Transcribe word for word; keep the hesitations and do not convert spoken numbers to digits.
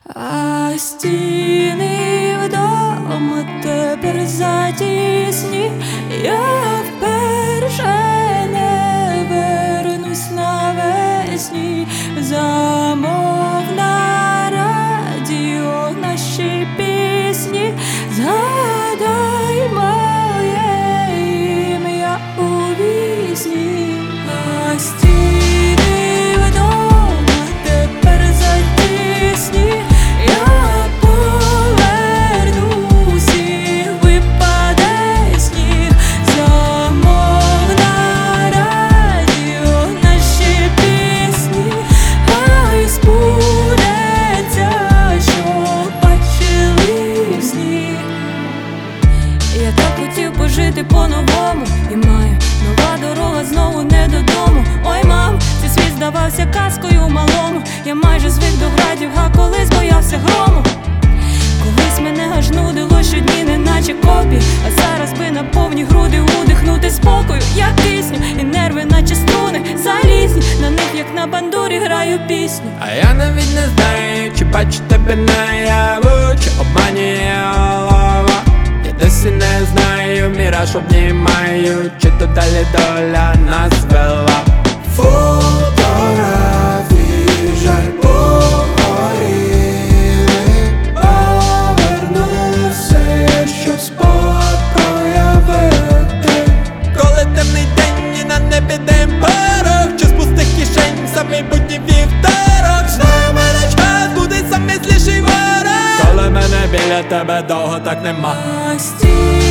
А стіни вдома тепер затісні, я вперше не вернусь навесні. Замов на радіо наші пісні, згадай моє ім'я у вісні. А стіни вдома тепер затісні, я повернусь і випаде сніг. Замов на радіо наші пісні, хай збудеться, що бачили в сні. Я так хотів пожити по-новому, і маю нова дорога знову не додому. Ой, мам, цей світ здавався казкою малому. Я майже звик до градів, а колись боявся грому. Колись мене аж нудило щодні, неначе копі. А зараз би на повні груди удихнути спокою, як кисню, і нерви наче струни залізні. На них, як на бандурі, граю пісню. А я навіть не знаю, чи бачу тебе наяву, чи обманює голова. Я досі не знаю, міраж обнімаю, чи то далі доля нас вела. Фотографії жаль погоріли, повернуся, щоб спогад проявити. Коли темний день і на небі дим порох, чи з пустих кишень самий будній вівторок. Знаю, мене час буде самий зліший ворог, коли мене біля тебе довго так нема. А стіни